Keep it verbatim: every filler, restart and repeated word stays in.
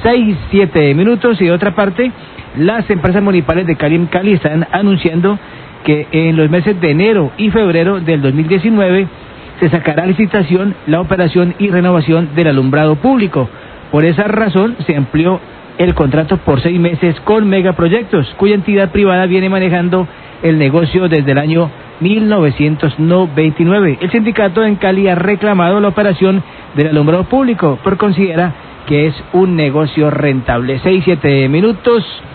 seis, siete minutos. Y de otra parte, las empresas municipales de Cali en Cali están anunciando que en los meses de enero y febrero del dos mil diecinueve se sacará a licitación la operación y renovación del alumbrado público. Por esa razón se amplió el contrato por seis meses con Megaproyectos, cuya entidad privada viene manejando el negocio desde el año mil novecientos noventa y nueve. El sindicato en Cali ha reclamado la operación del alumbrado público, porque considera que es un negocio rentable. Seis, siete minutos.